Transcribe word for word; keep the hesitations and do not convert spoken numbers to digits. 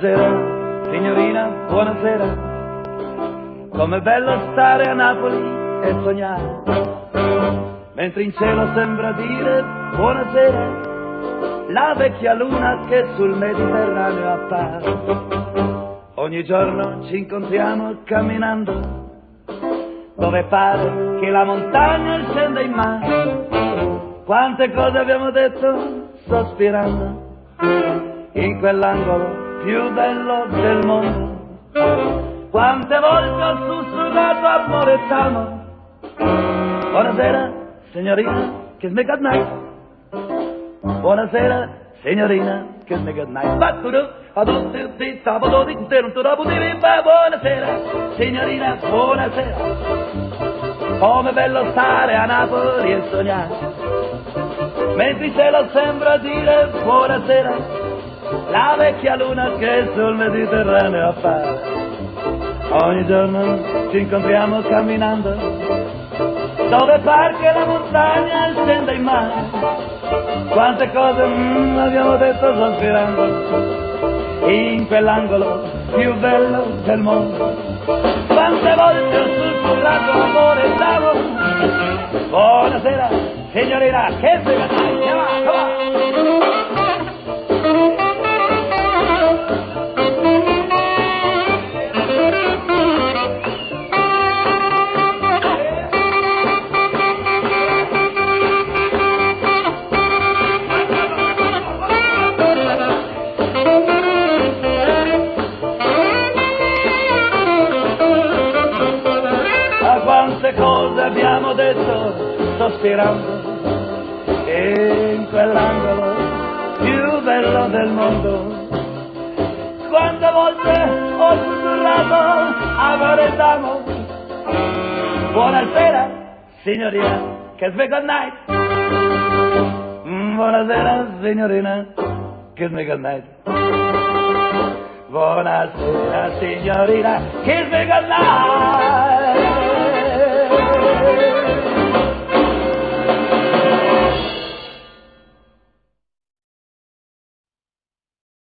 Buonasera, signorina, buonasera. Com'è bello stare a Napoli e sognare, mentre in cielo sembra dire buonasera la vecchia luna che sul Mediterraneo appare. Ogni giorno ci incontriamo camminando, dove pare che la montagna scenda in mare. Quante cose abbiamo detto sospirando in quell'angolo più bello del mondo. Quante volte ho sussurrato amore t'amo. Buonasera signorina, kiss me good night. Buonasera signorina, kiss me good night. Buonasera signorina, buonasera. Com'è bello stare a Napoli e sognare, mentre il cielo sembra dire buonasera la vecchia luna che sul Mediterraneo appare. Ogni giorno ci incontriamo camminando, dove par che la montagna scenda in mare. Quante cose mm, abbiamo detto sospirando in quell'angolo più bello del mondo. Quante volte ho sussurrato amore t'amo. Buonasera signorina, che se ne fai? Come on. Quante cose abbiamo detto sospirando in quell'angolo più bello del mondo. Quante volte ho sussurrato amore t'amo. Buonasera signorina, kiss me good night. Buonasera signorina, kiss me good night. Buonasera signorina, kiss me good night.